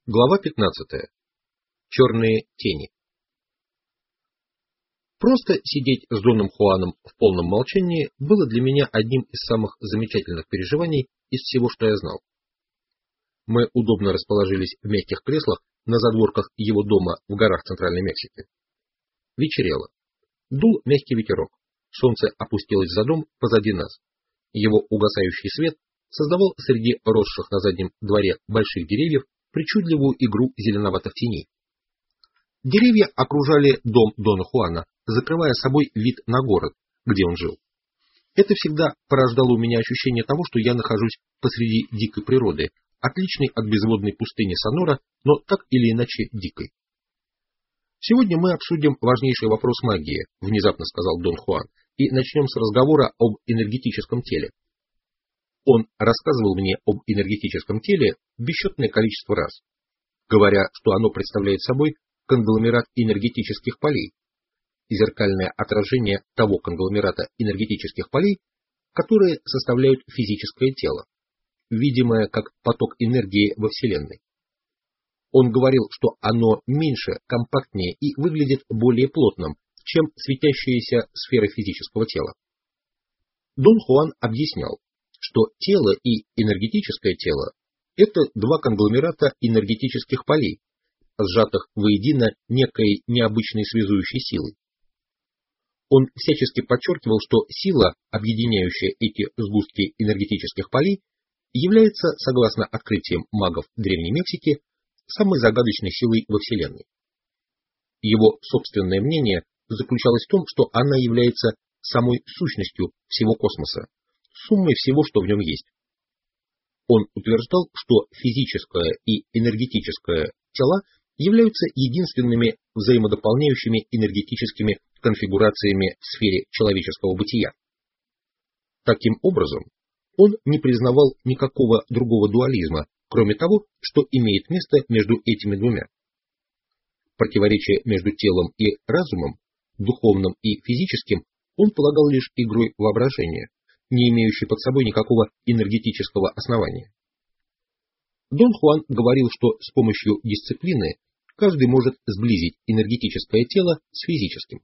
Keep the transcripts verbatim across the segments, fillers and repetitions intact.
Глава пятнадцатая. Черные тени. Просто сидеть с Доном Хуаном в полном молчании было для меня одним из самых замечательных переживаний из всего, что я знал. Мы удобно расположились в мягких креслах на задворках его дома в горах Центральной Мексики. Вечерело. Дул мягкий ветерок. Солнце опустилось за дом позади нас. Его угасающий свет создавал среди росших на заднем дворе больших деревьев причудливую игру зеленоватых теней. Деревья окружали дом Дона Хуана, закрывая собой вид на город, где он жил. Это всегда порождало у меня ощущение того, что я нахожусь посреди дикой природы, отличной от безводной пустыни Сонора, но так или иначе дикой. «Сегодня мы обсудим важнейший вопрос магии», — внезапно сказал Дон Хуан, «и начнем с разговора об энергетическом теле». Он рассказывал мне об энергетическом теле бесчетное количество раз, говоря, что оно представляет собой конгломерат энергетических полей, зеркальное отражение того конгломерата энергетических полей, которые составляют физическое тело, видимое как поток энергии во Вселенной. Он говорил, что оно меньше, компактнее и выглядит более плотным, чем светящаяся сфера физического тела. Дон Хуан объяснял, что тело и энергетическое тело – это два конгломерата энергетических полей, сжатых воедино некой необычной связующей силой. Он всячески подчеркивал, что сила, объединяющая эти сгустки энергетических полей, является, согласно открытиям магов Древней Мексики, самой загадочной силой во Вселенной. Его собственное мнение заключалось в том, что она является самой сущностью всего космоса, суммой всего, что в нем есть. Он утверждал, что физическое и энергетическое тела являются единственными взаимодополняющими энергетическими конфигурациями в сфере человеческого бытия. Таким образом, он не признавал никакого другого дуализма, кроме того, что имеет место между этими двумя. Противоречие между телом и разумом, духовным и физическим, он полагал лишь игрой воображения, не имеющей под собой никакого энергетического основания. Дон Хуан говорил, что с помощью дисциплины каждый может сблизить энергетическое тело с физическим.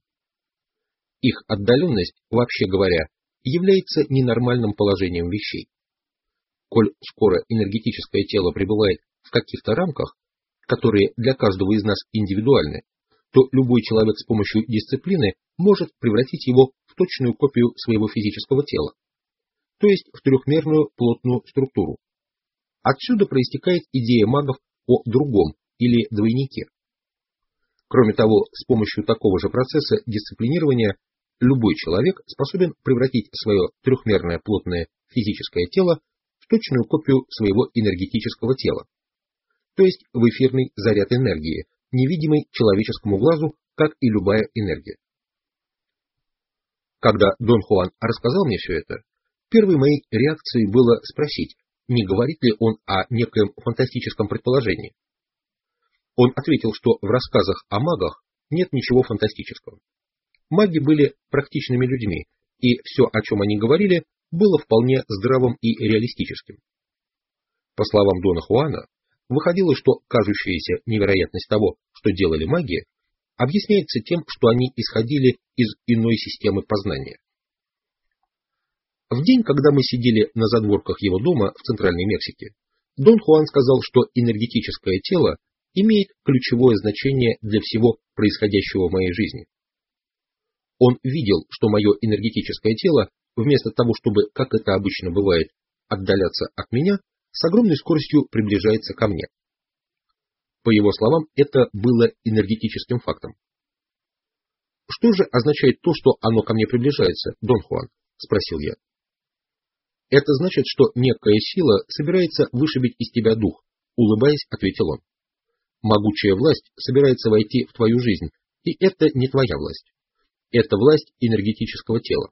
Их отдаленность, вообще говоря, является ненормальным положением вещей. Коль скоро энергетическое тело пребывает в каких-то рамках, которые для каждого из нас индивидуальны, то любой человек с помощью дисциплины может превратить его в точную копию своего физического тела, то есть в трехмерную плотную структуру. Отсюда проистекает идея магов о другом или двойнике. Кроме того, с помощью такого же процесса дисциплинирования любой человек способен превратить свое трехмерное плотное физическое тело в точную копию своего энергетического тела, то есть в эфирный заряд энергии, невидимый человеческому глазу, как и любая энергия. Когда Дон Хуан рассказал мне все это, первой моей реакцией было спросить, не говорит ли он о некоем фантастическом предположении. Он ответил, что в рассказах о магах нет ничего фантастического. Маги были практичными людьми, и все, о чем они говорили, было вполне здравым и реалистическим. По словам Дона Хуана, выходило, что кажущаяся невероятность того, что делали маги, объясняется тем, что они исходили из иной системы познания. В день, когда мы сидели на задворках его дома в Центральной Мексике, Дон Хуан сказал, что энергетическое тело имеет ключевое значение для всего происходящего в моей жизни. Он видел, что мое энергетическое тело, вместо того, чтобы, как это обычно бывает, отдаляться от меня, с огромной скоростью приближается ко мне. По его словам, это было энергетическим фактом. «Что же означает то, что оно ко мне приближается, Дон Хуан?» – спросил я. «Это значит, что некая сила собирается вышибить из тебя дух», – улыбаясь, ответил он. «Могучая власть собирается войти в твою жизнь, и это не твоя власть. Это власть энергетического тела».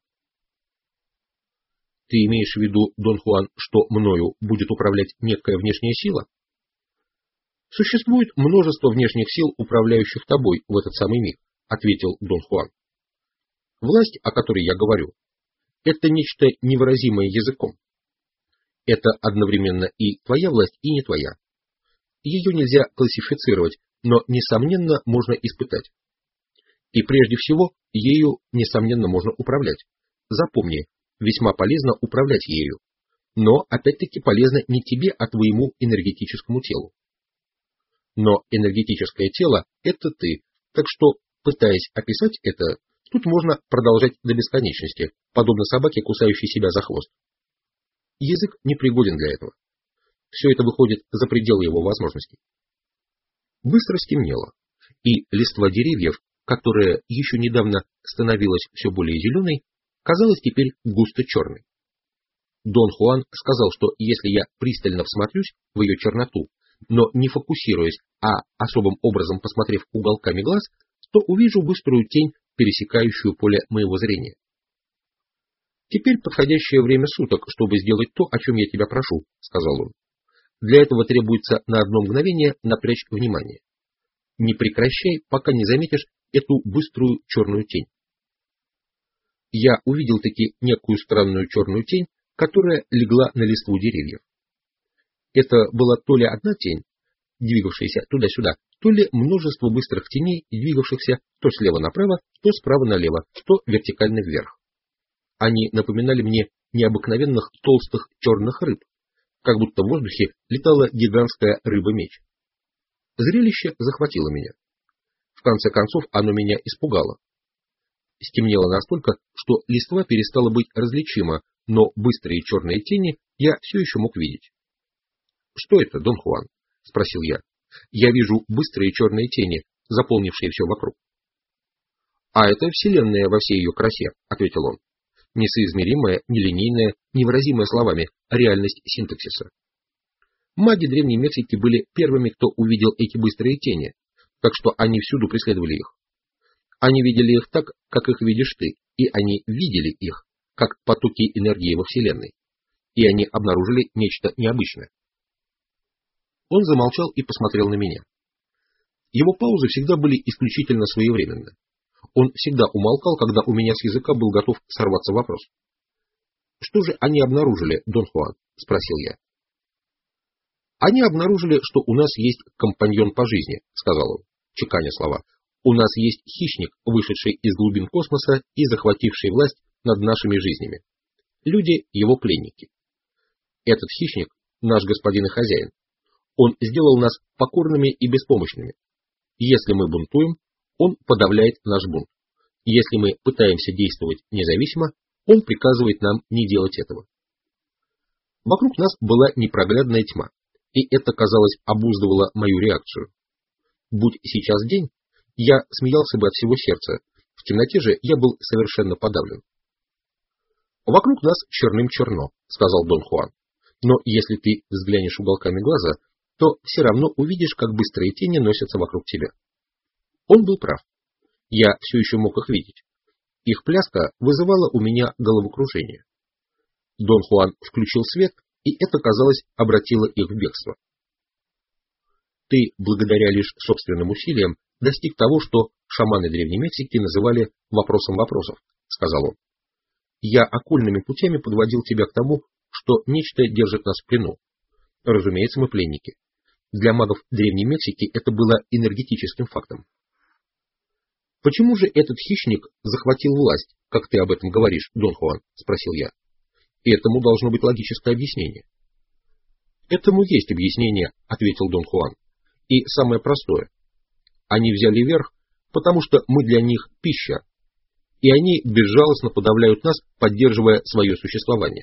«Ты имеешь в виду, Дон Хуан, что мною будет управлять некая внешняя сила?» «Существует множество внешних сил, управляющих тобой в этот самый миг», — ответил Дон Хуан. «Власть, о которой я говорю, это нечто невыразимое языком. Это одновременно и твоя власть, и не твоя. ее нельзя классифицировать, но, несомненно, можно испытать. И прежде всего, ею, несомненно, можно управлять. Запомни, весьма полезно управлять ею. Но, опять-таки, полезно не тебе, а твоему энергетическому телу. Но энергетическое тело – это ты, так что, пытаясь описать это, тут можно продолжать до бесконечности, подобно собаке, кусающей себя за хвост. Язык непригоден для этого. Все это выходит за пределы его возможностей. Быстро стемнело, и листва деревьев, которая еще недавно становилась все более зеленой, казалась теперь густо черной. Дон Хуан сказал, что если я пристально всмотрюсь в ее черноту, но не фокусируясь, а особым образом посмотрев уголками глаз, то увижу быструю тень, пересекающую поле моего зрения. «Теперь подходящее время суток, чтобы сделать то, о чем я тебя прошу», — сказал он. «Для этого требуется на одно мгновение напрячь внимание. Не прекращай, пока не заметишь эту быструю черную тень». Я увидел-таки некую странную черную тень, которая легла на листву деревьев. Это была то ли одна тень, двигавшаяся туда-сюда, то ли множество быстрых теней, двигавшихся то слева направо, то справа налево, то вертикально вверх. Они напоминали мне необыкновенных толстых черных рыб, как будто в воздухе летала гигантская рыба-меч. Зрелище захватило меня. В конце концов, оно меня испугало. Стемнело настолько, что листва перестала быть различима, но быстрые черные тени я все еще мог видеть. «Что это, Дон Хуан?» — спросил я. «Я вижу быстрые черные тени, заполнившие все вокруг». «А это Вселенная во всей ее красе», — ответил он. «Несоизмеримая, нелинейная, невыразимая словами реальность синтаксиса. Маги Древней Мексики были первыми, кто увидел эти быстрые тени, так что они всюду преследовали их. Они видели их так, как их видишь ты, и они видели их, как потоки энергии во Вселенной, и они обнаружили нечто необычное». Он замолчал и посмотрел на меня. Его паузы всегда были исключительно своевременны. Он всегда умолкал, когда у меня с языка был готов сорваться вопрос. «Что же они обнаружили, Дон Хуан?» — спросил я. «Они обнаружили, что у нас есть компаньон по жизни», — сказал он, чеканя слова. «У нас есть хищник, вышедший из глубин космоса и захвативший власть над нашими жизнями. Люди — его пленники. Этот хищник — наш господин и хозяин. Он сделал нас покорными и беспомощными. Если мы бунтуем, он подавляет наш бунт. Если мы пытаемся действовать независимо, он приказывает нам не делать этого». Вокруг нас была непроглядная тьма, и это, казалось, обуздывало мою реакцию. Будь сейчас день, я смеялся бы от всего сердца, в темноте же я был совершенно подавлен. «Вокруг нас черным-черно», — сказал Дон Хуан, «но если ты взглянешь уголками глаза, то все равно увидишь, как быстрые тени носятся вокруг тебя». Он был прав. Я все еще мог их видеть. Их пляска вызывала у меня головокружение. Дон Хуан включил свет, и это, казалось, обратило их в бегство. «Ты, благодаря лишь собственным усилиям, достиг того, что шаманы Древней Мексики называли вопросом вопросов», — сказал он. «Я окольными путями подводил тебя к тому, что нечто держит нас в плену. Разумеется, мы пленники. Для магов Древней Мексики это было энергетическим фактом». «Почему же этот хищник захватил власть, как ты об этом говоришь, Дон Хуан?» — спросил я. «Этому должно быть логическое объяснение». «Этому есть объяснение», — ответил Дон Хуан. «И самое простое. Они взяли верх, потому что мы для них пища, и они безжалостно подавляют нас, поддерживая свое существование.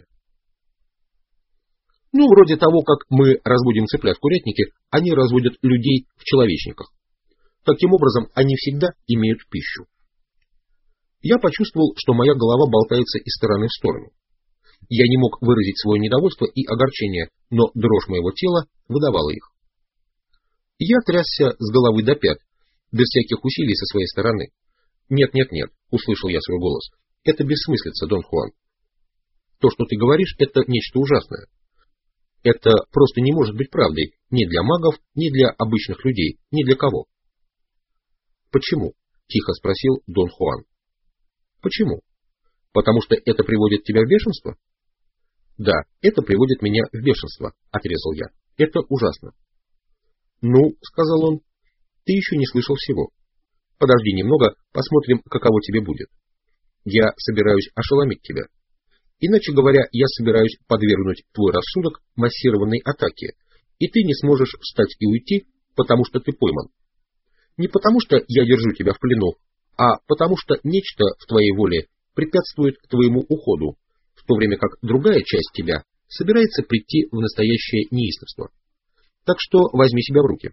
Ну, вроде того, как мы разводим цыплят в курятнике, они разводят людей в человечниках. Таким образом, они всегда имеют пищу». Я почувствовал, что моя голова болтается из стороны в сторону. Я не мог выразить свое недовольство и огорчение, но дрожь моего тела выдавала их. Я трясся с головы до пят, без всяких усилий со своей стороны. «Нет, нет, нет», — услышал я свой голос, — «это бессмыслица, Дон Хуан. То, что ты говоришь, это нечто ужасное. Это просто не может быть правдой ни для магов, ни для обычных людей, ни для кого». «Почему?» — тихо спросил Дон Хуан. «Почему? Потому что это приводит тебя в бешенство?» «Да, это приводит меня в бешенство», — отрезал я. «Это ужасно». Ну, сказал он, ты еще не слышал всего. Подожди немного, посмотрим, каково тебе будет. Я собираюсь ошеломить тебя. Иначе говоря, я собираюсь подвергнуть твой рассудок массированной атаке, и ты не сможешь встать и уйти, потому что ты пойман. Не потому что я держу тебя в плену, а потому что нечто в твоей воле препятствует твоему уходу, в то время как другая часть тебя собирается прийти в настоящее неистовство. Так что возьми себя в руки.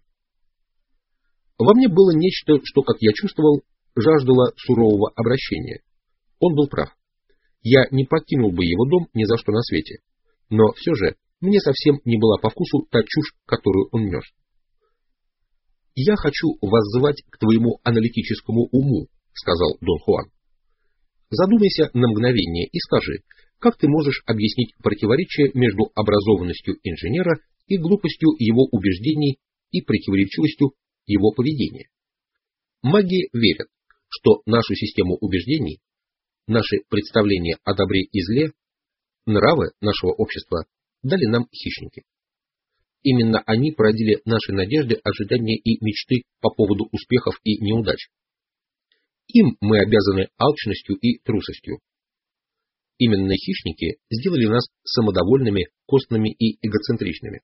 Во мне было нечто, что, как я чувствовал, жаждало сурового обращения. Он был прав. Я не покинул бы его дом ни за что на свете. Но все же мне совсем не была по вкусу та чушь, которую он нес. «Я хочу воззвать к твоему аналитическому уму», — сказал Дон Хуан. «Задумайся на мгновение и скажи, как ты можешь объяснить противоречие между образованностью инженера и глупостью его убеждений и противоречивостью его поведения? Маги верят, что нашу систему убеждений, наши представления о добре и зле, нравы нашего общества дали нам хищники. Именно они породили наши надежды, ожидания и мечты по поводу успехов и неудач. Им мы обязаны алчностью и трусостью. Именно хищники сделали нас самодовольными, костными и эгоцентричными.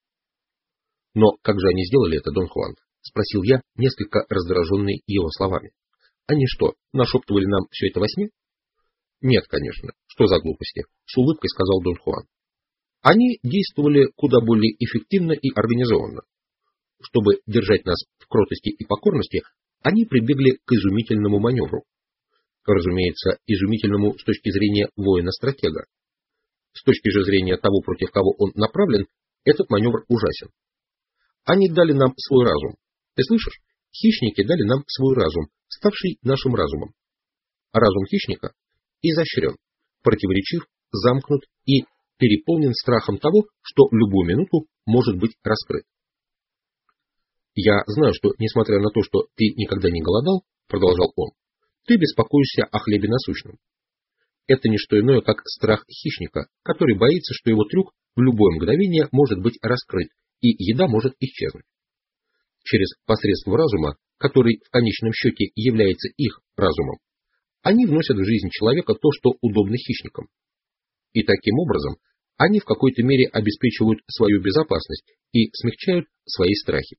Но как же они сделали это, Дон Хуан? Спросил я, несколько раздраженный его словами. Они что, нашептывали нам все это во сне? Нет, конечно. Что за глупости? С улыбкой сказал Дон Хуан. Они действовали куда более эффективно и организованно. Чтобы держать нас в кротости и покорности, они прибегли к изумительному маневру. Разумеется, изумительному с точки зрения воина-стратега. С точки же зрения того, против кого он направлен, этот маневр ужасен. Они дали нам свой разум. Ты слышишь? Хищники дали нам свой разум, ставший нашим разумом. Разум хищника изощрен, противоречив, замкнут и переполнен страхом того, что в любую минуту может быть раскрыт. «Я знаю, что, несмотря на то, что ты никогда не голодал, — продолжал он, — ты беспокоишься о хлебе насущном. Это не что иное, как страх хищника, который боится, что его трюк в любое мгновение может быть раскрыт, и еда может исчезнуть. Через посредство разума, который в конечном счете является их разумом, они вносят в жизнь человека то, что удобно хищникам. И таким образом они в какой-то мере обеспечивают свою безопасность и смягчают свои страхи.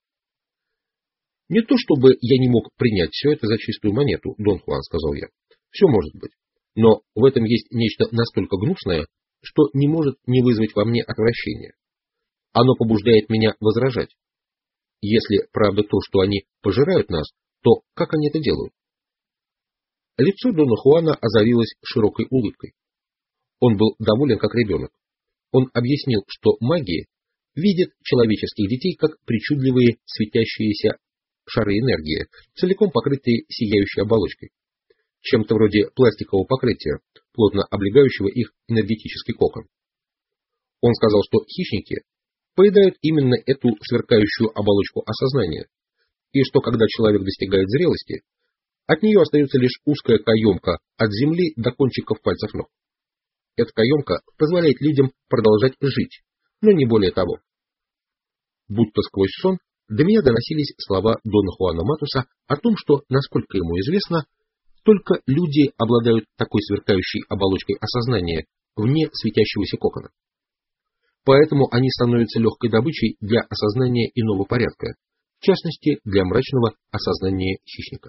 Не то чтобы я не мог принять все это за чистую монету, Дон Хуан, сказал я. Все может быть. Но в этом есть нечто настолько гнусное, что не может не вызвать во мне отвращения. Оно побуждает меня возражать. Если правда то, что они пожирают нас, то как они это делают? Лицо Дона Хуана озарилось широкой улыбкой. Он был доволен как ребенок. Он объяснил, что маги видят человеческих детей как причудливые светящиеся шары энергии, целиком покрытые сияющей оболочкой, чем-то вроде пластикового покрытия, плотно облегающего их энергетический кокон. Он сказал, что хищники поедают именно эту сверкающую оболочку осознания, и что когда человек достигает зрелости, от нее остается лишь узкая каемка от земли до кончиков пальцев ног. Эта каемка позволяет людям продолжать жить, но не более того. Будто сквозь сон до меня доносились слова Дона Хуана Матуса о том, что, насколько ему известно, только люди обладают такой сверкающей оболочкой осознания вне светящегося кокона. Поэтому они становятся легкой добычей для осознания иного порядка, в частности, для мрачного осознания хищника.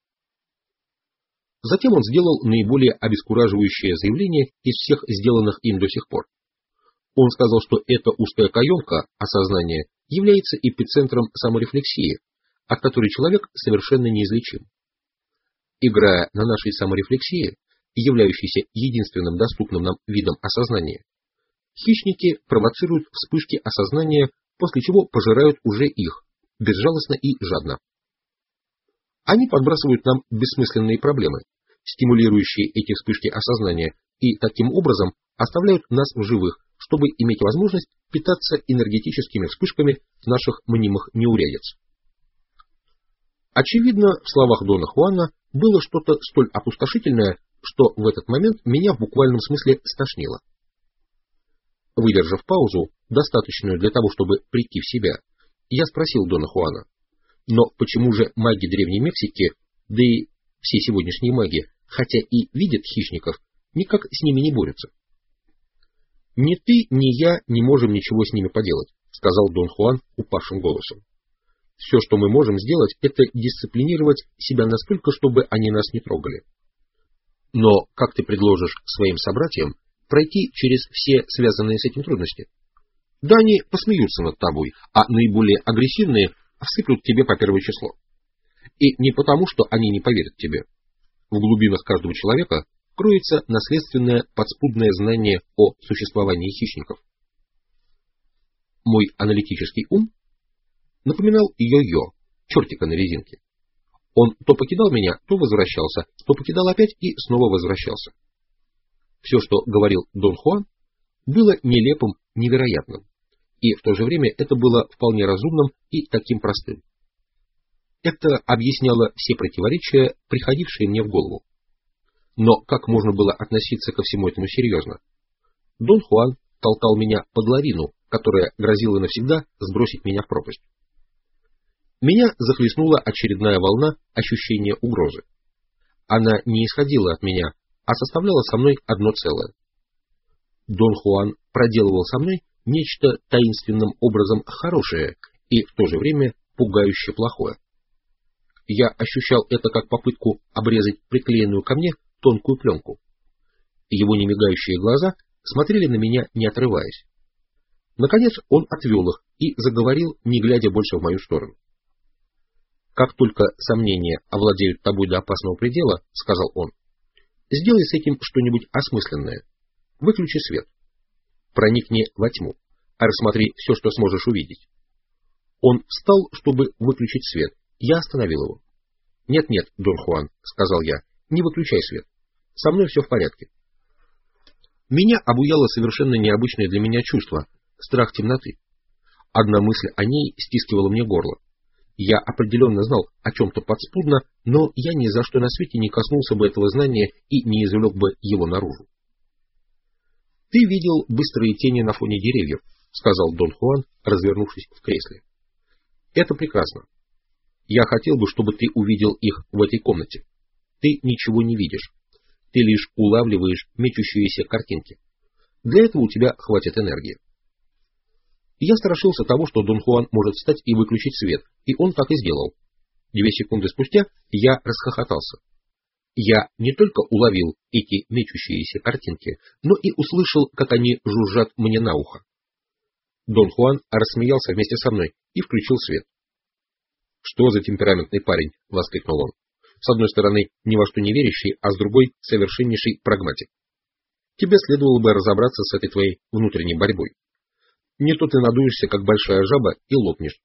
Затем он сделал наиболее обескураживающее заявление из всех сделанных им до сих пор. Он сказал, что эта узкая каемка осознания является эпицентром саморефлексии, от которой человек совершенно неизлечим. Играя на нашей саморефлексии, являющейся единственным доступным нам видом осознания, хищники провоцируют вспышки осознания, после чего пожирают уже их, безжалостно и жадно. Они подбрасывают нам бессмысленные проблемы, стимулирующие эти вспышки осознания, и таким образом оставляют нас в живых, чтобы иметь возможность питаться энергетическими вспышками наших мнимых неурядиц. Очевидно, в словах Дона Хуана было что-то столь опустошительное, что в этот момент меня в буквальном смысле стошнило. Выдержав паузу, достаточную для того, чтобы прийти в себя, Я спросил Дона Хуана: но почему же маги Древней Мексики, да и все сегодняшние маги, хотя и видят хищников, никак с ними не борются? Ни ты, ни я не можем ничего с ними поделать, сказал Дон Хуан упавшим голосом. Все, что мы можем сделать, это дисциплинировать себя настолько, чтобы они нас не трогали. Но как ты предложишь своим собратьям пройти через все связанные с этим трудности? Да они посмеются над тобой, а наиболее агрессивные всыплют тебе по первое число. И не потому, что они не поверят тебе. В глубинах каждого человека кроется наследственное подспудное знание о существовании хищников. Мой аналитический ум напоминал йо-йо, чертика на резинке. Он то покидал меня, то возвращался, то покидал опять и снова возвращался. Все, что говорил Дон Хуан, было нелепым, невероятным, и в то же время это было вполне разумным и таким простым. Это объясняло все противоречия, приходившие мне в голову. Но как можно было относиться ко всему этому серьезно? Дон Хуан толкал меня под лавину, которая грозила навсегда сбросить меня в пропасть. Меня захлестнула очередная волна ощущения угрозы. Она не исходила от меня, а составляла со мной одно целое. Дон Хуан проделывал со мной нечто таинственным образом хорошее и в то же время пугающе плохое. Я ощущал это как попытку обрезать приклеенную ко мне тонкую пленку. Его немигающие глаза смотрели на меня, не отрываясь. Наконец он отвел их и заговорил, не глядя больше в мою сторону. «Как только сомнения овладеют тобой до опасного предела, — сказал он, — сделай с этим что-нибудь осмысленное. Выключи свет. Проникни во тьму, а рассмотри все, что сможешь увидеть». Он встал, чтобы выключить свет. Я остановил его. «Нет-нет, Дон Хуан, — сказал я, — не выключай свет. Со мной все в порядке». Меня обуяло совершенно необычное для меня чувство — страх темноты. Одна мысль о ней стискивала мне горло. Я определенно знал о чем-то подспудно, но я ни за что на свете не коснулся бы этого знания и не извлек бы его наружу. «Ты видел быстрые тени на фоне деревьев, — сказал Дон Хуан, развернувшись в кресле. — Это прекрасно. Я хотел бы, чтобы ты увидел их в этой комнате. Ты ничего не видишь. Ты лишь улавливаешь мечущиеся картинки. Для этого у тебя хватит энергии». Я страшился того, что Дон Хуан может встать и выключить свет, и он так и сделал. Две секунды спустя я расхохотался. Я не только уловил эти мечущиеся картинки, но и услышал, как они жужжат мне на ухо. Дон Хуан рассмеялся вместе со мной и включил свет. «Что за темпераментный парень?» — воскликнул он. «С одной стороны, ни во что не верящий, а с другой — совершеннейший прагматик. Тебе следовало бы разобраться с этой твоей внутренней борьбой. Не то ты надуешься, как большая жаба, и лопнешь».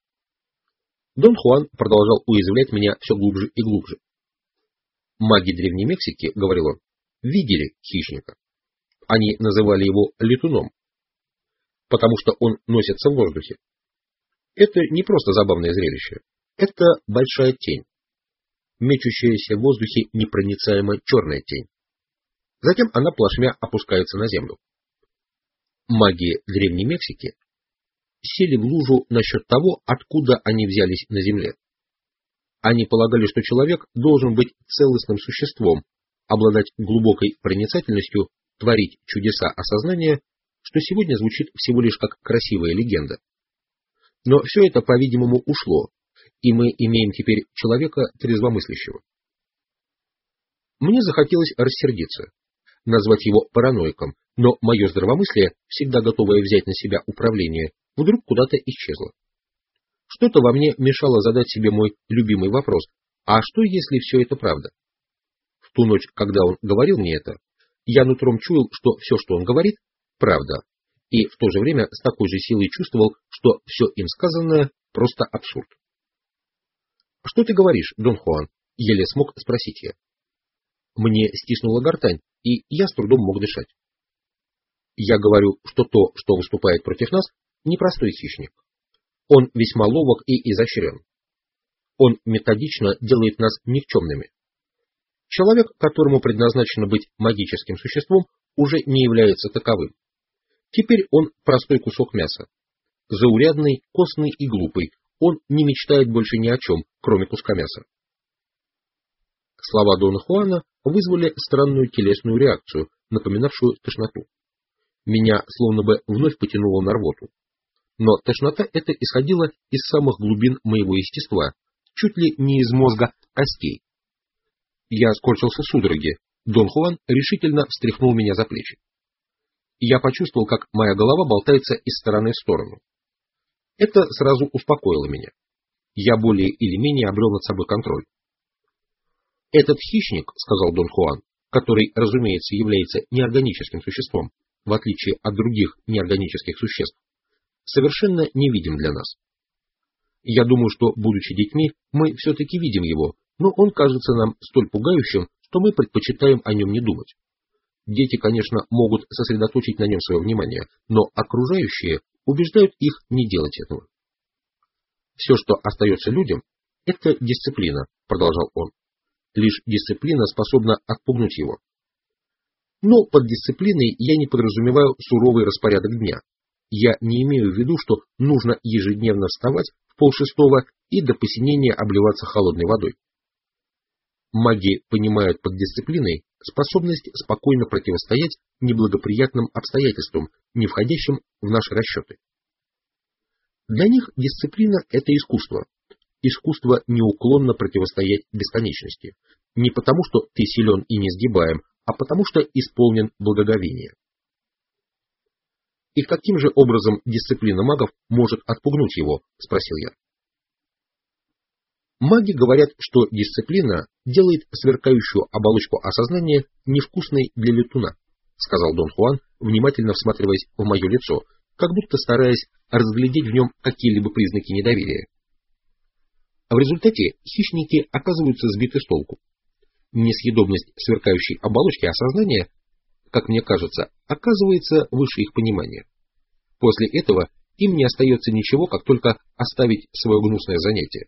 Дон Хуан продолжал уязвлять меня все глубже и глубже. «Маги Древней Мексики, — говорил он, — видели хищника. Они называли его летуном, потому что он носится в воздухе. Это не просто забавное зрелище, это большая тень, мечущаяся в воздухе непроницаемая черная тень. Затем она плашмя опускается на землю. Маги Древней Мексики сели в лужу насчет того, откуда они взялись на земле. Они полагали, что человек должен быть целостным существом, обладать глубокой проницательностью, творить чудеса осознания, что сегодня звучит всего лишь как красивая легенда. Но все это, по-видимому, ушло, и мы имеем теперь человека трезвомыслящего. Мне захотелось рассердиться, назвать его параноиком, но мое здравомыслие, всегда готовое взять на себя управление, вдруг куда-то исчезло. Что-то во мне мешало задать себе мой любимый вопрос: а что, если все это правда? В ту ночь, когда он говорил мне это, я нутром чуял, что все, что он говорит, правда, и в то же время с такой же силой чувствовал, что все им сказанное просто абсурд. «Что ты говоришь, Дон Хуан?» — еле смог спросить я. Мне стиснула гортань, и я с трудом мог дышать. «Я говорю, что то, что выступает против нас, непростой хищник. Он весьма ловок и изощрен. Он методично делает нас никчемными. Человек, которому предназначено быть магическим существом, уже не является таковым. Теперь он простой кусок мяса. заурядный, костный и глупый, он не мечтает больше ни о чем, кроме куска мяса. Слова Дона Хуана вызвали странную телесную реакцию, напоминавшую тошноту. Меня словно бы вновь потянуло на рвоту. Но тошнота эта исходила из самых глубин моего естества, чуть ли не из мозга костей. Я скорчился судороги. Дон Хуан решительно встряхнул меня за плечи. Я почувствовал, как моя голова болтается из стороны в сторону. Это сразу успокоило меня. Я более или менее обрел над собой контроль. «Этот хищник, — сказал Дон Хуан, который, разумеется, является неорганическим существом, в отличие от других неорганических существ, совершенно невидим для нас. Я думаю, что, будучи детьми, мы все-таки видим его, но он кажется нам столь пугающим, что мы предпочитаем о нем не думать. Дети, конечно, могут сосредоточить на нем свое внимание, но окружающие убеждают их не делать этого. Все, что остается людям, это дисциплина, — продолжал он. Лишь дисциплина способна отпугнуть его. Но под дисциплиной я не подразумеваю суровый распорядок дня. Я не имею в виду, что нужно ежедневно вставать в полшестого и до посинения обливаться холодной водой. Маги понимают под дисциплиной способность спокойно противостоять неблагоприятным обстоятельствам, не входящим в наши расчеты. Для них дисциплина – это искусство. Искусство неуклонно противостоять бесконечности. Не потому, что ты силен и несгибаем, а потому, что исполнен благоговения. «И каким же образом дисциплина магов может отпугнуть его?» – спросил я. Маги говорят, что дисциплина делает сверкающую оболочку осознания невкусной для летуна, — сказал Дон Хуан, внимательно всматриваясь в мое лицо, как будто стараясь разглядеть в нем какие-либо признаки недоверия. В результате хищники оказываются сбиты с толку. Несъедобность сверкающей оболочки осознания, как мне кажется, оказывается выше их понимания. После этого им не остается ничего, как только оставить свое гнусное занятие.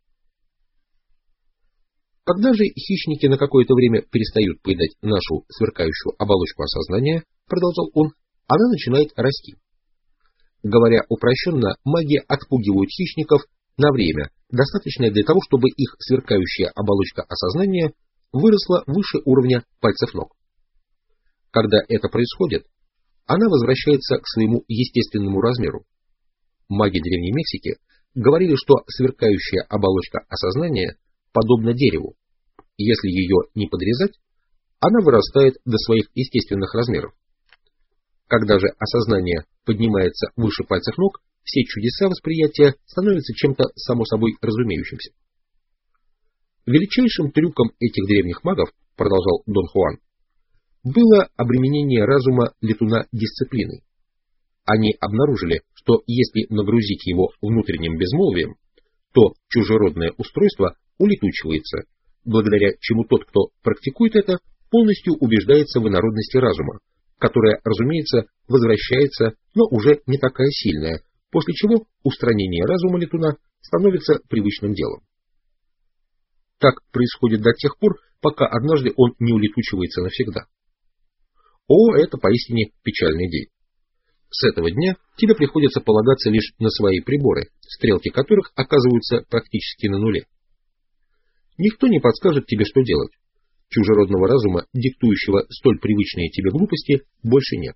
Когда же хищники на какое-то время перестают поедать нашу сверкающую оболочку осознания, продолжал он, она начинает расти. Говоря упрощенно, маги отпугивают хищников на время, достаточное для того, чтобы их сверкающая оболочка осознания выросла выше уровня пальцев ног. Когда это происходит, она возвращается к своему естественному размеру. Маги Древней Мексики говорили, что сверкающая оболочка осознания подобна дереву. Если ее не подрезать, она вырастает до своих естественных размеров. Когда же осознание поднимается выше пальцев ног, все чудеса восприятия становятся чем-то само собой разумеющимся. Величайшим трюком этих древних магов, продолжал Дон Хуан, было обременение разума летуна дисциплиной. Они обнаружили, что если нагрузить его внутренним безмолвием, то чужеродное устройство улетучивается, благодаря чему тот, кто практикует это, полностью убеждается в инородности разума, которая, разумеется, возвращается, но уже не такая сильная, после чего устранение разума летуна становится привычным делом. Так происходит до тех пор, пока однажды он не улетучивается навсегда. О, это поистине печальный день. С этого дня тебе приходится полагаться лишь на свои приборы, стрелки которых оказываются практически на нуле. Никто не подскажет тебе, что делать. Чужеродного разума, диктующего столь привычные тебе глупости, больше нет.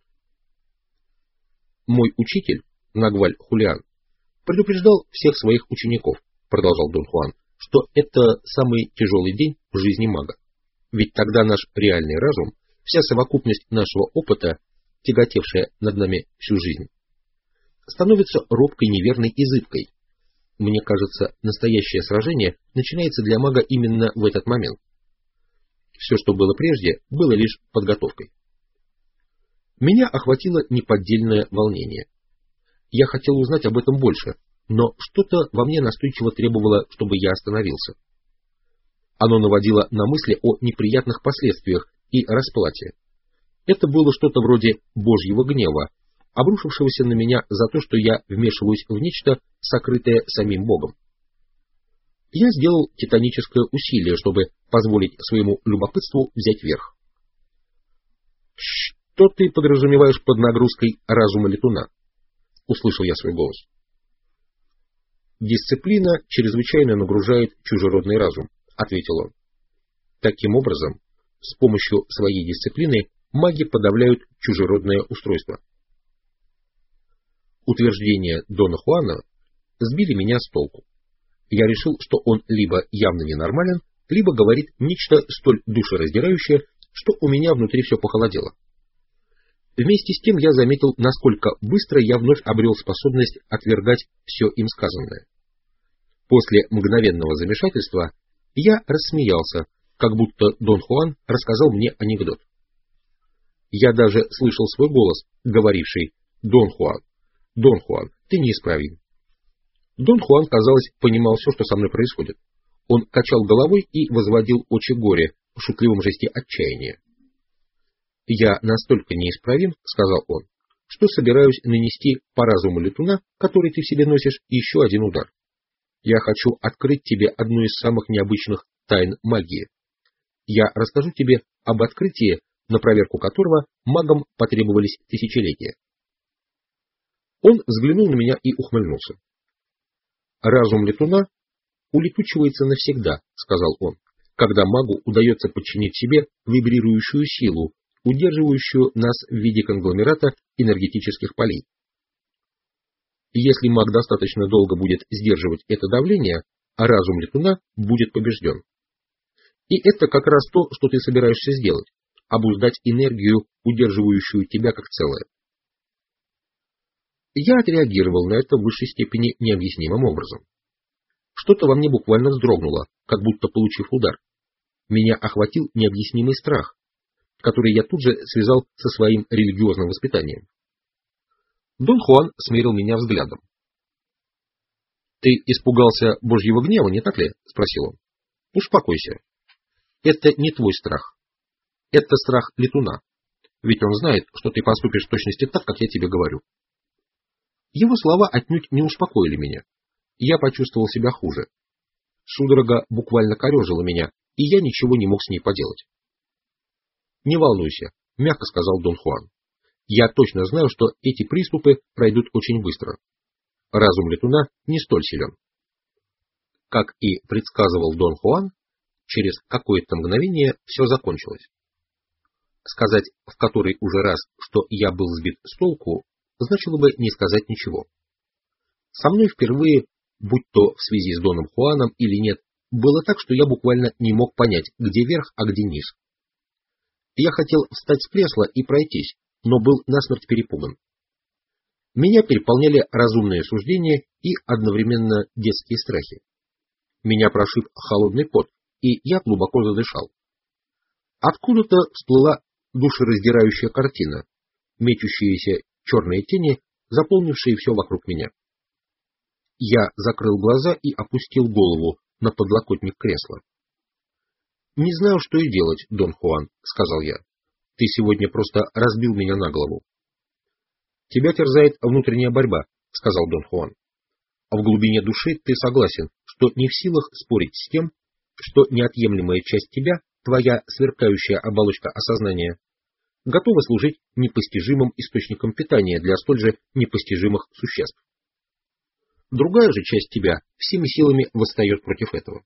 Мой учитель, Нагваль Хулиан, предупреждал всех своих учеников, продолжал Дон Хуан, что это самый тяжелый день в жизни мага. Ведь тогда наш реальный разум, вся совокупность нашего опыта, тяготевшая над нами всю жизнь, становится робкой, неверной и зыбкой. Мне кажется, настоящее сражение начинается для мага именно в этот момент. Все, что было прежде, было лишь подготовкой. Меня охватило неподдельное волнение. Я хотел узнать об этом больше, но что-то во мне настойчиво требовало, чтобы я остановился. Оно наводило на мысли о неприятных последствиях и расплате. Это было что-то вроде Божьего гнева, обрушившегося на меня за то, что я вмешиваюсь в нечто, сокрытое самим Богом. Я сделал титаническое усилие, чтобы позволить своему любопытству взять верх. «Что ты подразумеваешь под нагрузкой разума летуна?» — услышал я свой голос. Дисциплина чрезвычайно нагружает чужеродный разум, ответил он. Таким образом, с помощью своей дисциплины маги подавляют чужеродное устройство. Утверждения Дона Хуана сбили меня с толку. Я решил, что он либо явно ненормален, либо говорит нечто столь душераздирающее, что у меня внутри все похолодело. Вместе с тем я заметил, насколько быстро я вновь обрел способность отвергать все им сказанное. После мгновенного замешательства я рассмеялся, как будто Дон Хуан рассказал мне анекдот. Я даже слышал свой голос, говоривший: «Дон Хуан, Дон Хуан, ты неисправим». Дон Хуан, казалось, понимал все, что со мной происходит. Он качал головой и возводил очи горя в шутливом жесте отчаяния. «Я настолько неисправим, — сказал он, — что собираюсь нанести по разуму летуна, который ты в себе носишь, еще один удар. Я хочу открыть тебе одну из самых необычных тайн магии. Я расскажу тебе об открытии, на проверку которого магам потребовались тысячелетия». Он взглянул на меня и ухмыльнулся. «Разум летуна улетучивается навсегда, — сказал он, — когда магу удается подчинить себе вибрирующую силу, удерживающую нас в виде конгломерата энергетических полей. Если маг достаточно долго будет сдерживать это давление, а разум летуна будет побежден. И это как раз то, что ты собираешься сделать — обуздать энергию, удерживающую тебя как целое». Я отреагировал на это в высшей степени необъяснимым образом. Что-то во мне буквально вздрогнуло, как будто получив удар. Меня охватил необъяснимый страх, который я тут же связал со своим религиозным воспитанием. Дон Хуан смерил меня взглядом. «Ты испугался Божьего гнева, не так ли?» — спросил он. «Успокойся. Это не твой страх. Это страх летуна. Ведь он знает, что ты поступишь в точности так, как я тебе говорю». Его слова отнюдь не успокоили меня. Я почувствовал себя хуже. Судорога буквально корежила меня, и я ничего не мог с ней поделать. «Не волнуйся», — мягко сказал Дон Хуан. «Я точно знаю, что эти приступы пройдут очень быстро. Разум летуна не столь силен». Как и предсказывал Дон Хуан, через какое-то мгновение все закончилось. Сказать в который уже раз, что я был сбит с толку, значило бы не сказать ничего. Со мной впервые, будь то в связи с Доном Хуаном или нет, было так, что я буквально не мог понять, где верх, а где низ. Я хотел встать с кресла и пройтись, но был насмерть перепуган. Меня переполняли разумные суждения и одновременно детские страхи. Меня прошиб холодный пот, и я глубоко задышал. Откуда-то всплыла душераздирающая картина, мечущиеся черные тени, заполнившие все вокруг меня. Я закрыл глаза и опустил голову на подлокотник кресла. «Не знаю, что и делать, Дон Хуан», — сказал я. «Ты сегодня просто разбил меня на голову». «Тебя терзает внутренняя борьба», — сказал Дон Хуан. «А в глубине души ты согласен, что не в силах спорить с тем, что неотъемлемая часть тебя, твоя сверкающая оболочка осознания, готова служить непостижимым источником питания для столь же непостижимых существ. Другая же часть тебя всеми силами восстает против этого».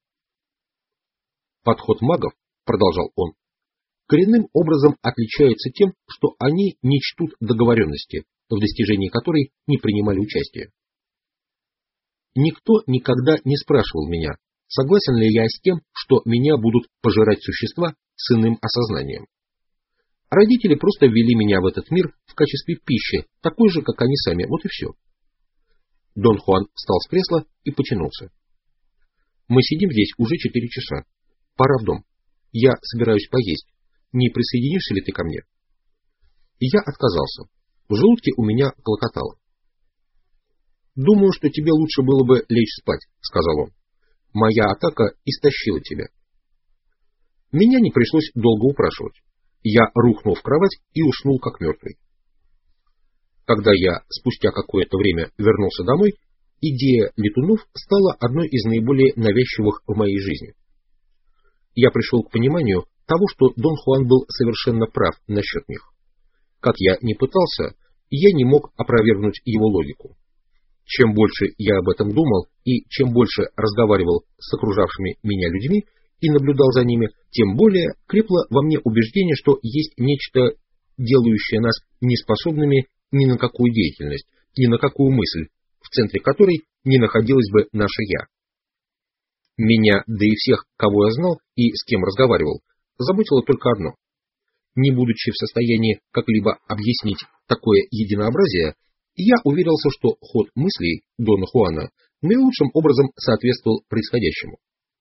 «Подход магов, — продолжал он, — коренным образом отличается тем, что они не чтут договоренности, в достижении которой не принимали участия. Никто никогда не спрашивал меня, согласен ли я с тем, что меня будут пожирать существа с иным осознанием. Родители просто ввели меня в этот мир в качестве пищи, такой же, как они сами, вот и все». Дон Хуан встал с кресла и потянулся. «Мы сидим здесь уже четыре часа. Пора в дом. Я собираюсь поесть. Не присоединишься ли ты ко мне?» И я отказался. В желудке у меня клокотало. «Думаю, что тебе лучше было бы лечь спать», — сказал он. «Моя атака истощила тебя». Меня не пришлось долго упрашивать. Я рухнул в кровать и уснул как мертвый. Когда я спустя какое-то время вернулся домой, идея летунов стала одной из наиболее навязчивых в моей жизни. Я пришел к пониманию того, что Дон Хуан был совершенно прав насчет них. Как я ни пытался, я не мог опровергнуть его логику. Чем больше я об этом думал и чем больше разговаривал с окружавшими меня людьми и наблюдал за ними, тем более крепло во мне убеждение, что есть нечто, делающее нас неспособными ни на какую деятельность, ни на какую мысль, в центре которой не находилось бы наше «я». Меня, да и всех, кого я знал и с кем разговаривал, заботило только одно. Не будучи в состоянии как-либо объяснить такое единообразие, я уверился, что ход мыслей Дона Хуана наилучшим образом соответствовал происходящему.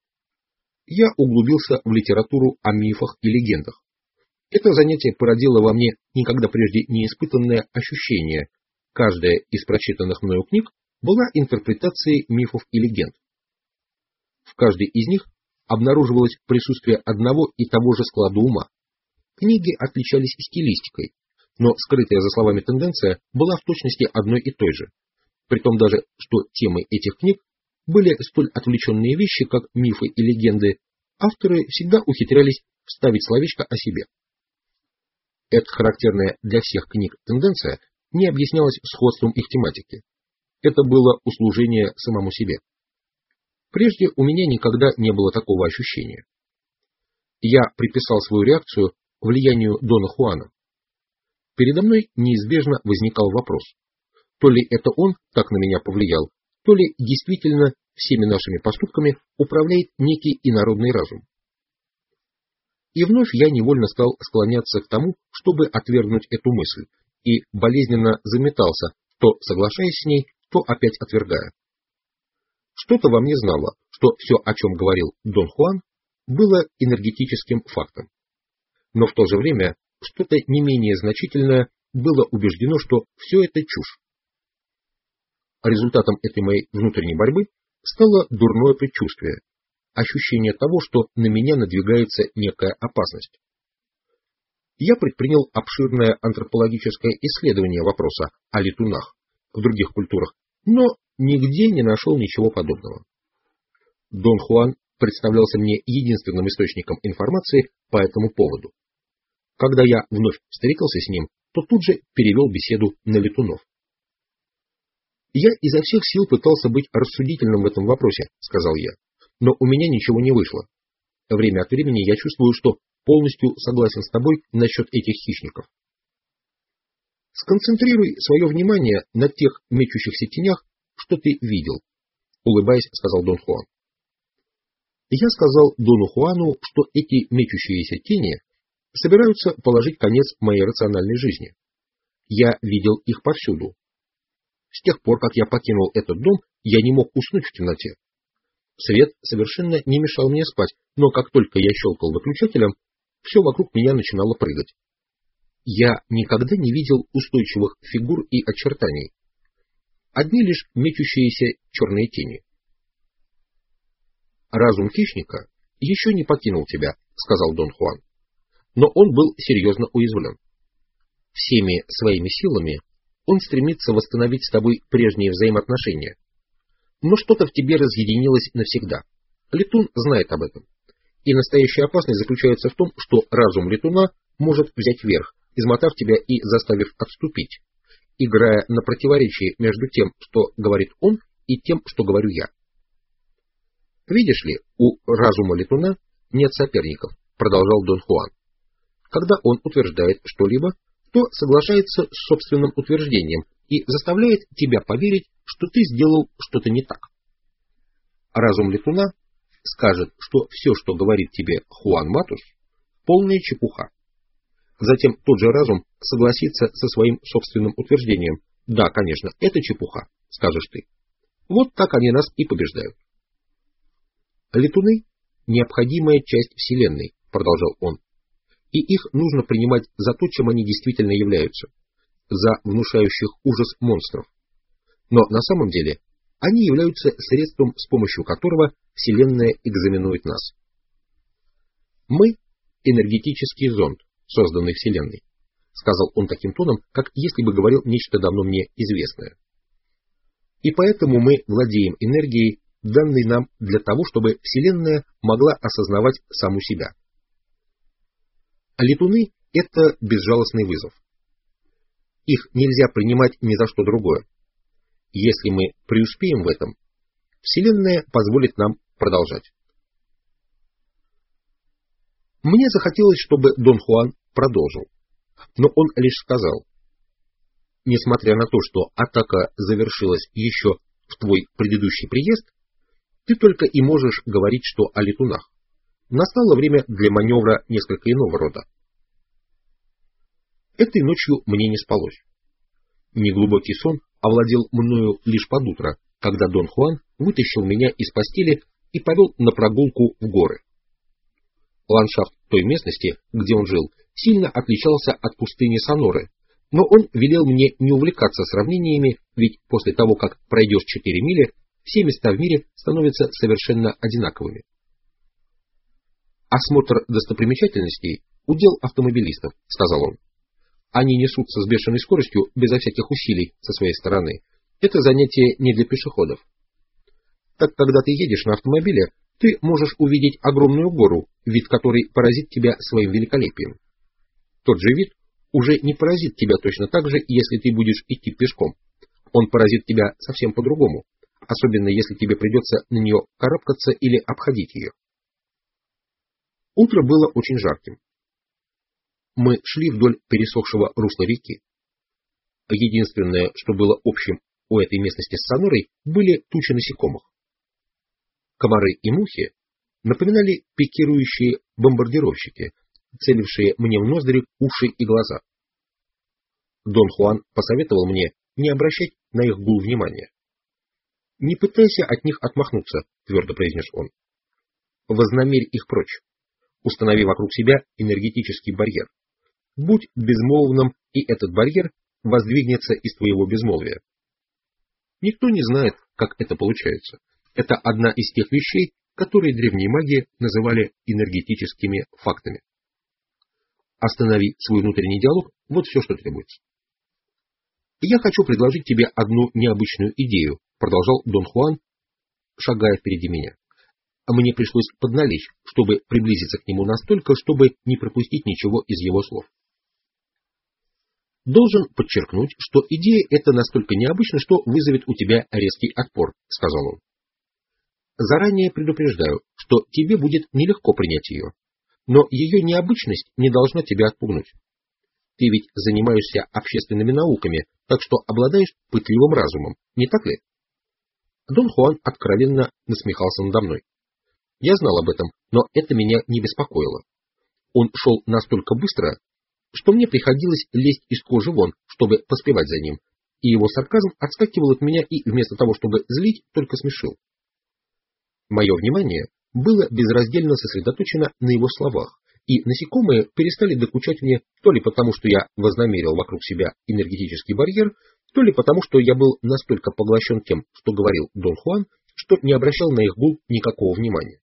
Я углубился в литературу о мифах и легендах. Это занятие породило во мне никогда прежде не испытанное ощущение. Каждая из прочитанных мною книг была интерпретацией мифов и легенд. В каждой из них обнаруживалось присутствие одного и того же склада ума. Книги отличались стилистикой, но скрытая за словами тенденция была в точности одной и той же. Притом даже, что темой этих книг были столь отвлеченные вещи, как мифы и легенды, авторы всегда ухитрялись вставить словечко о себе. Эта характерная для всех книг тенденция не объяснялась сходством их тематики. Это было услужение самому себе. Прежде у меня никогда не было такого ощущения. Я приписал свою реакцию влиянию Дона Хуана. Передо мной неизбежно возникал вопрос, то ли это он так на меня повлиял, то ли действительно всеми нашими поступками управляет некий инородный разум. И вновь я невольно стал склоняться к тому, чтобы отвергнуть эту мысль, и болезненно заметался, то соглашаясь с ней, то опять отвергая. Что-то во мне знало, что все, о чем говорил Дон Хуан, было энергетическим фактом. Но в то же время что-то не менее значительное было убеждено, что все это чушь. Результатом этой моей внутренней борьбы стало дурное предчувствие, ощущение того, что на меня надвигается некая опасность. Я предпринял обширное антропологическое исследование вопроса о летунах в других культурах, но нигде не нашел ничего подобного. Дон Хуан представлялся мне единственным источником информации по этому поводу. Когда я вновь встретился с ним, то тут же перевел беседу на летунов. «Я изо всех сил пытался быть рассудительным в этом вопросе», — сказал я, — «но у меня ничего не вышло. Время от времени я чувствую, что полностью согласен с тобой насчет этих хищников. Сконцентрируй свое внимание на тех мечущихся тенях, что ты видел», — улыбаясь, сказал Дон Хуан. Я сказал Дону Хуану, что эти мечущиеся тени собираются положить конец моей рациональной жизни. Я видел их повсюду. С тех пор, как я покинул этот дом, я не мог уснуть в темноте. Свет совершенно не мешал мне спать, но как только я щелкал выключателем, все вокруг меня начинало прыгать. Я никогда не видел устойчивых фигур и очертаний. Одни лишь мечущиеся черные тени. «Разум хищника еще не покинул тебя», — сказал Дон Хуан. «Но он был серьезно уязвлен. Всеми своими силами он стремится восстановить с тобой прежние взаимоотношения. Но что-то в тебе разъединилось навсегда. Летун знает об этом. И настоящая опасность заключается в том, что разум летуна может взять верх, измотав тебя и заставив отступить, играя на противоречии между тем, что говорит он, и тем, что говорю я. Видишь ли, у разума летуна нет соперников», — продолжал Дон Хуан. «Когда он утверждает что-либо, то соглашается с собственным утверждением и заставляет тебя поверить, что ты сделал что-то не так. Разум летуна скажет, что все, что говорит тебе Хуан Матус, полная чепуха. Затем тот же разум согласится со своим собственным утверждением. Да, конечно, это чепуха, скажешь ты. Вот так они нас и побеждают. Летуны — необходимая часть Вселенной, продолжал он, и их нужно принимать за то, чем они действительно являются, за внушающих ужас монстров. Но на самом деле они являются средством, с помощью которого Вселенная экзаменует нас. Мы — энергетический зонд, созданный Вселенной, сказал он таким тоном, как если бы говорил нечто давно мне известное. И поэтому мы владеем энергией, данной нам для того, чтобы Вселенная могла осознавать саму себя. А летуны — это безжалостный вызов. Их нельзя принимать ни за что другое. Если мы преуспеем в этом, Вселенная позволит нам продолжать. Мне захотелось, чтобы Дон Хуан продолжил, но он лишь сказал: несмотря на то, что атака завершилась еще в твой предыдущий приезд, ты только и можешь говорить, что о летунах. Настало время для маневра несколько иного рода. Этой ночью мне не спалось. Неглубокий сон овладел мною лишь под утро, когда Дон Хуан вытащил меня из постели и повел на прогулку в горы. Ландшафт той местности, где он жил, сильно отличался от пустыни Соноры, но он велел мне не увлекаться сравнениями, ведь после того, как пройдешь четыре мили, все места в мире становятся совершенно одинаковыми. «Осмотр достопримечательностей – удел автомобилистов», – сказал он. «Они несутся с бешеной скоростью, безо всяких усилий со своей стороны. Это занятие не для пешеходов. Так, когда ты едешь на автомобиле, ты можешь увидеть огромную гору, вид которой поразит тебя своим великолепием. Тот же вид уже не поразит тебя точно так же, если ты будешь идти пешком. Он поразит тебя совсем по-другому, особенно если тебе придется на нее карабкаться или обходить ее». Утро было очень жарким. Мы шли вдоль пересохшего русла реки. Единственное, что было общим у этой местности с Сонорой, были тучи насекомых. Комары и мухи напоминали пикирующие бомбардировщики, целившие мне в ноздри, уши и глаза. Дон Хуан посоветовал мне не обращать на их гул внимания. «Не пытайся от них отмахнуться», — твердо произнес он. «Вознамерь их прочь. Установи вокруг себя энергетический барьер. Будь безмолвным, и этот барьер воздвигнется из твоего безмолвия. Никто не знает, как это получается. Это одна из тех вещей, которые древние маги называли энергетическими фактами. Останови свой внутренний диалог, вот все, что требуется». «Я хочу предложить тебе одну необычную идею», — продолжал Дон Хуан, шагая впереди меня. Мне пришлось подналечь, чтобы приблизиться к нему настолько, чтобы не пропустить ничего из его слов. «Должен подчеркнуть, что идея эта настолько необычна, что вызовет у тебя резкий отпор», — сказал он. «Заранее предупреждаю, что тебе будет нелегко принять ее, но ее необычность не должна тебя отпугнуть. Ты ведь занимаешься общественными науками, так что обладаешь пытливым разумом, не так ли?» Дон Хуан откровенно насмехался надо мной. Я знал об этом, но это меня не беспокоило. Он шел настолько быстро, что мне приходилось лезть из кожи вон, чтобы поспевать за ним, и его сарказм отскакивал от меня и, вместо того, чтобы злить, только смешил. Мое внимание было безраздельно сосредоточено на его словах, и насекомые перестали докучать мне то ли потому, что я вознамерил вокруг себя энергетический барьер, то ли потому, что я был настолько поглощен тем, что говорил Дон Хуан, что не обращал на их гул никакого внимания.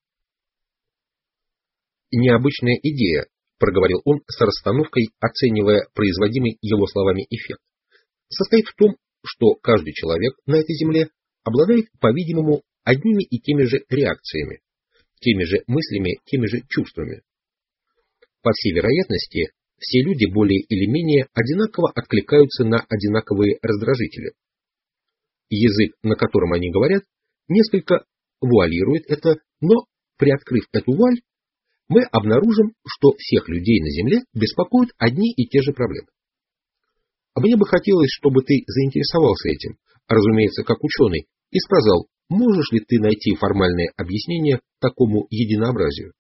«Необычная идея», — проговорил он с расстановкой, оценивая производимый его словами эффект, «состоит в том, что каждый человек на этой земле обладает, по-видимому, одними и теми же реакциями, теми же мыслями, теми же чувствами. По всей вероятности, все люди более или менее одинаково откликаются на одинаковые раздражители. Язык, на котором они говорят, несколько вуалирует это, но, приоткрыв эту вуаль, мы обнаружим, что всех людей на Земле беспокоят одни и те же проблемы. Мне бы хотелось, чтобы ты заинтересовался этим, разумеется, как ученый, и сказал, можешь ли ты найти формальное объяснение такому единообразию.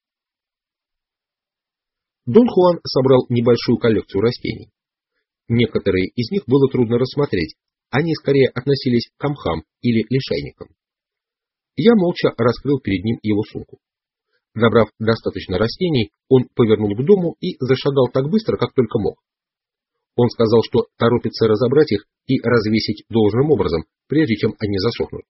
Дон Хуан собрал небольшую коллекцию растений. Некоторые из них было трудно рассмотреть, они скорее относились к мхам или лишайникам. Я молча раскрыл перед ним его сумку. Набрав достаточно растений, он повернул к дому и зашагал так быстро, как только мог. Он сказал, что торопится разобрать их и развесить должным образом, прежде чем они засохнут.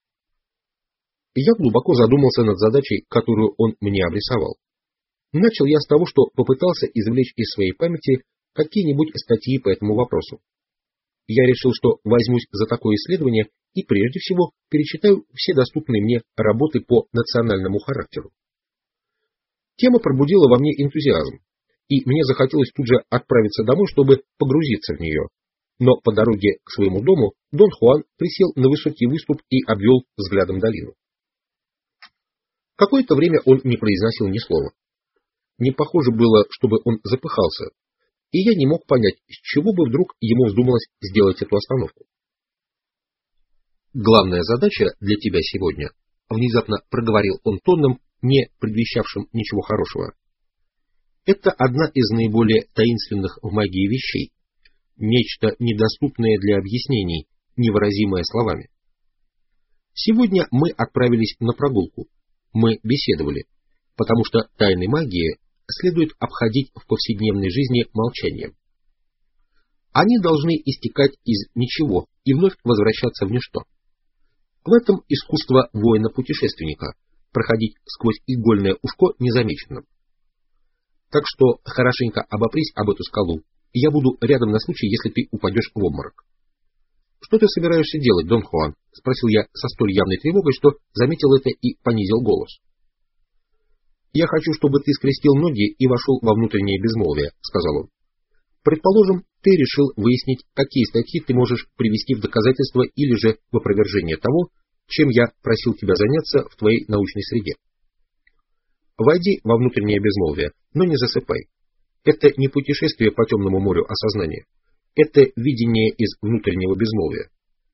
Я глубоко задумался над задачей, которую он мне обрисовал. Начал я с того, что попытался извлечь из своей памяти какие-нибудь статьи по этому вопросу. Я решил, что возьмусь за такое исследование и прежде всего перечитаю все доступные мне работы по национальному характеру. Тема пробудила во мне энтузиазм, и мне захотелось тут же отправиться домой, чтобы погрузиться в нее, Но по дороге к своему дому Дон Хуан присел на высокий выступ и обвел взглядом долину. Какое-то время он не произносил ни слова. Не похоже было, чтобы он запыхался, и я не мог понять, с чего бы вдруг ему вздумалось сделать эту остановку. «Главная задача для тебя сегодня», — внезапно проговорил он тоном, не предвещавшим ничего хорошего, — «это одна из наиболее таинственных в магии вещей, нечто недоступное для объяснений, невыразимое словами. Сегодня мы отправились на прогулку, мы беседовали, потому что тайны магии следует обходить в повседневной жизни молчанием. Они должны истекать из ничего и вновь возвращаться в ничто. В этом искусство воина-путешественника — проходить сквозь игольное ушко незамеченным. Так что хорошенько обопрись об эту скалу, и я буду рядом на случай, если ты упадешь в обморок». «Что ты собираешься делать, Дон Хуан?» — спросил я со столь явной тревогой, что заметил это и понизил голос. «Я хочу, чтобы ты скрестил ноги и вошел во внутреннее безмолвие», — сказал он. «Предположим, ты решил выяснить, какие статьи ты можешь привести в доказательство или же в опровержение того, чем я просил тебя заняться в твоей научной среде. Войди во внутреннее безмолвие, но не засыпай. Это не путешествие по темному морю осознания. Это видение из внутреннего безмолвия».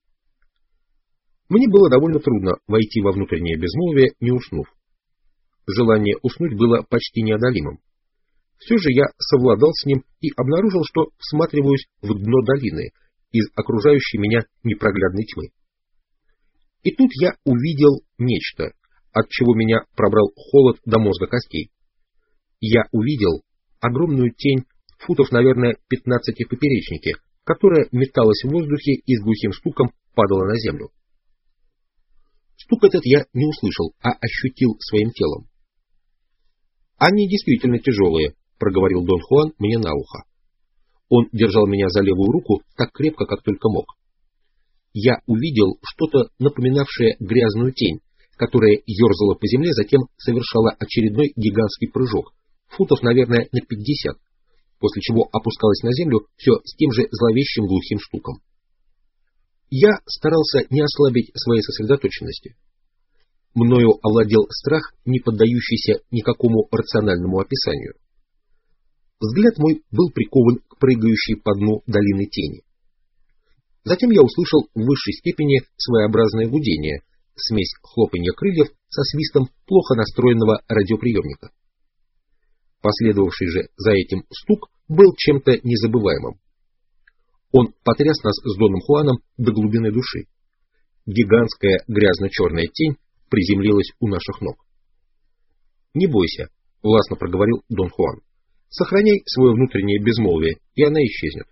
Мне было довольно трудно войти во внутреннее безмолвие, не уснув. Желание уснуть было почти неодолимым. Все же я совладал с ним и обнаружил, что всматриваюсь в дно долины из окружающей меня непроглядной тьмы. И тут я увидел нечто, от чего меня пробрал холод до мозга костей. Я увидел огромную тень, футов, наверное, пятнадцати в поперечнике, которая металась в воздухе и с глухим стуком падала на землю. Стук этот я не услышал, а ощутил своим телом. «Они действительно тяжелые», — проговорил Дон Хуан мне на ухо. Он держал меня за левую руку так крепко, как только мог. Я увидел что-то напоминавшее грязную тень, которая ерзала по земле, затем совершала очередной гигантский прыжок, футов, наверное, на пятьдесят, после чего опускалась на землю все с тем же зловещим глухим стуком. Я старался не ослабить своей сосредоточенности. Мною овладел страх, не поддающийся никакому рациональному описанию. Взгляд мой был прикован к прыгающей по дну долины тени. Затем я услышал в высшей степени своеобразное гудение, смесь хлопанья крыльев со свистом плохо настроенного радиоприемника. Последовавший же за этим стук был чем-то незабываемым. Он потряс нас с Доном Хуаном до глубины души. Гигантская грязно-черная тень приземлилась у наших ног. «Не бойся», — властно проговорил Дон Хуан. «Сохраняй свое внутреннее безмолвие, и она исчезнет».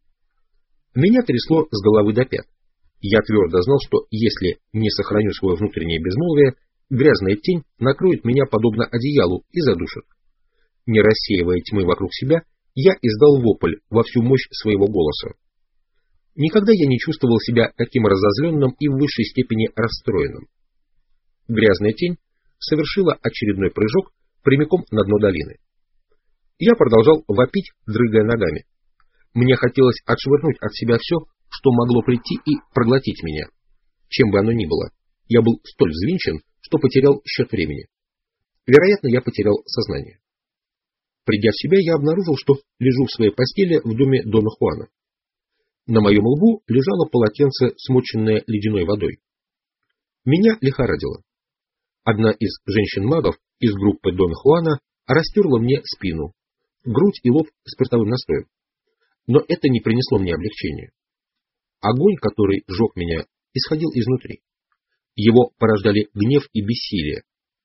Меня трясло с головы до пят. Я твердо знал, что если не сохраню свое внутреннее безмолвие, грязная тень накроет меня подобно одеялу и задушит. Не рассеивая тьмы вокруг себя, я издал вопль во всю мощь своего голоса. Никогда я не чувствовал себя таким разозленным и в высшей степени расстроенным. Грязная тень совершила очередной прыжок прямиком на дно долины. Я продолжал вопить, дрыгая ногами. Мне хотелось отшвырнуть от себя все, что могло прийти и проглотить меня. Чем бы оно ни было, я был столь взвинчен, что потерял счет времени. Вероятно, я потерял сознание. Придя в себя, я обнаружил, что лежу в своей постели в доме Дона Хуана. На моем лбу лежало полотенце, смоченное ледяной водой. Меня лихорадило. Одна из женщин-магов из группы Дона Хуана растерла мне спину, грудь и лоб спиртовым настоем. Но это не принесло мне облегчения. Огонь, который жег меня, исходил изнутри. Его порождали гнев и бессилие.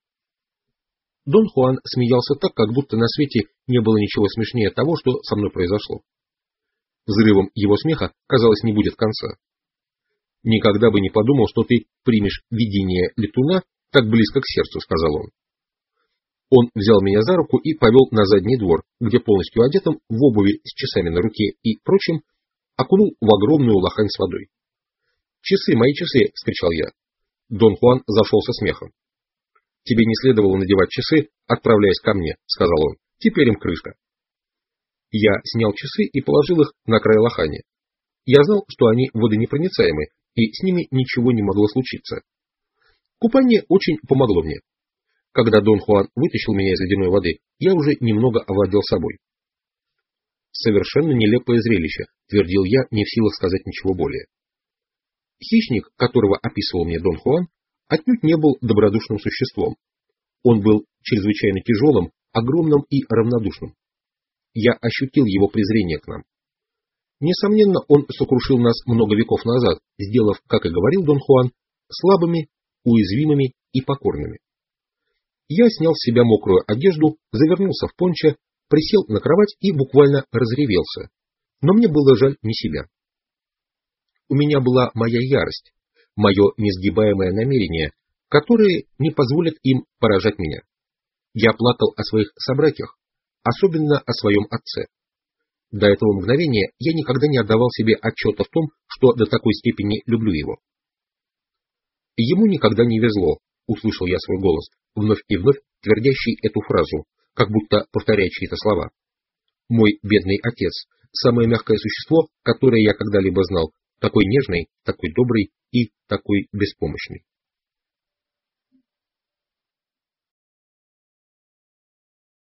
Дон Хуан смеялся так, как будто на свете не было ничего смешнее того, что со мной произошло. Взрывом его смеха, казалось, не будет конца. «Никогда бы не подумал, что ты примешь видение летуна так близко к сердцу», — сказал он. Он взял меня за руку и повел на задний двор, где полностью одетым, в обуви с часами на руке и прочим, окунул в огромную лохань с водой. «Часы, мои часы!» — вскричал я. Дон Хуан зашелся смехом. «Тебе не следовало надевать часы, отправляясь ко мне», — сказал он. «Теперь им крышка». Я снял часы и положил их на край лохани. Я знал, что они водонепроницаемы, и с ними ничего не могло случиться. Купание очень помогло мне. Когда Дон Хуан вытащил меня из ледяной воды, я уже немного овладел собой. Совершенно нелепое зрелище, твердил я, не в силах сказать ничего более. Хищник, которого описывал мне Дон Хуан, отнюдь не был добродушным существом. Он был чрезвычайно тяжелым, огромным и равнодушным. Я ощутил его презрение к нам. Несомненно, он сокрушил нас много веков назад, сделав, как и говорил Дон Хуан, слабыми, уязвимыми и покорными. Я снял с себя мокрую одежду, завернулся в пончо, присел на кровать и буквально разревелся, но мне было жаль не себя. У меня была моя ярость, мое несгибаемое намерение, которые не позволят им поражать меня. Я плакал о своих собратьях, особенно о своем отце. До этого мгновения я никогда не отдавал себе отчета в том, что до такой степени люблю его. Ему никогда не везло, услышал я свой голос, вновь и вновь твердящий эту фразу, как будто повторяя чьи-то слова. Мой бедный отец, самое мягкое существо, которое я когда-либо знал, такой нежный, такой добрый и такой беспомощный.